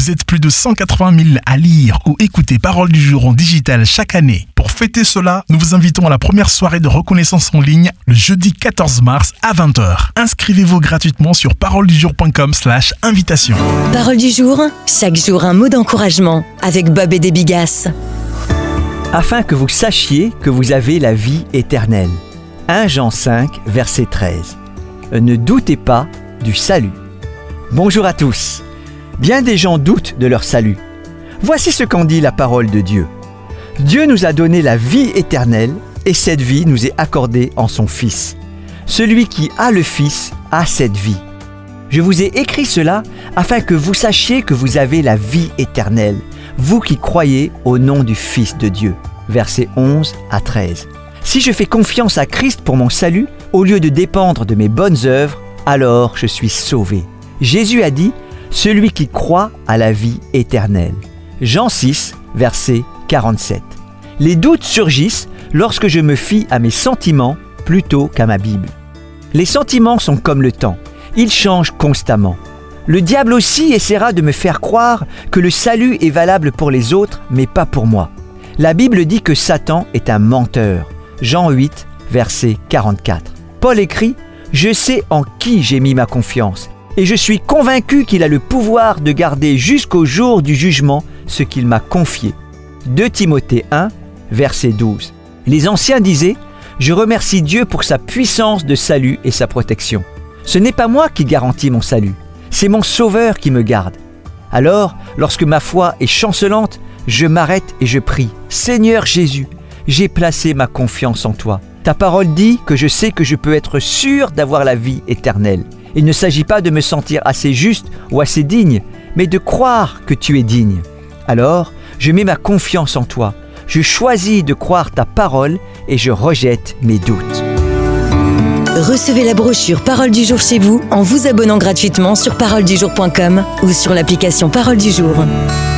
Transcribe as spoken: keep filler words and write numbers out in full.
Vous êtes plus de cent quatre-vingt mille à lire ou écouter Parole du jour en digital chaque année. Pour fêter cela, nous vous invitons à la première soirée de reconnaissance en ligne le jeudi quatorze mars à vingt heures. Inscrivez-vous gratuitement sur paroledujour point com slash invitation. Parole du jour, chaque jour un mot d'encouragement avec Bob et des Bigas. Afin que vous sachiez que vous avez la vie éternelle. premier Jean cinq, verset treize. Ne doutez pas du salut. Bonjour à tous. Bien des gens doutent de leur salut. Voici ce qu'en dit la parole de Dieu. Dieu nous a donné la vie éternelle et cette vie nous est accordée en son Fils. Celui qui a le Fils a cette vie. Je vous ai écrit cela afin que vous sachiez que vous avez la vie éternelle, vous qui croyez au nom du Fils de Dieu. Versets onze à treize. Si je fais confiance à Christ pour mon salut, au lieu de dépendre de mes bonnes œuvres, alors je suis sauvé. Jésus a dit « Celui qui croit a la vie éternelle ». Jean six, verset quarante-sept. Les doutes surgissent lorsque je me fie à mes sentiments plutôt qu'à ma Bible. Les sentiments sont comme le temps, ils changent constamment. Le diable aussi essaiera de me faire croire que le salut est valable pour les autres, mais pas pour moi. La Bible dit que Satan est un menteur. Jean huit, verset quarante-quatre. Paul écrit « Je sais en qui j'ai mis ma confiance, et je suis convaincu qu'il a le pouvoir de garder jusqu'au jour du jugement ce qu'il m'a confié. » deux Timothée un, verset douze. Les anciens disaient « Je remercie Dieu pour sa puissance de salut et sa protection. Ce n'est pas moi qui garantis mon salut, c'est mon Sauveur qui me garde. Alors, lorsque ma foi est chancelante, je m'arrête et je prie. Seigneur Jésus, j'ai placé ma confiance en toi. Ta parole dit que je sais que je peux être sûr d'avoir la vie éternelle. Il ne s'agit pas de me sentir assez juste ou assez digne, mais de croire que tu es digne. Alors, je mets ma confiance en toi. Je choisis de croire ta parole et je rejette mes doutes. Recevez la brochure Parole du jour chez vous en vous abonnant gratuitement sur paroledujour point com ou sur l'application Parole du jour.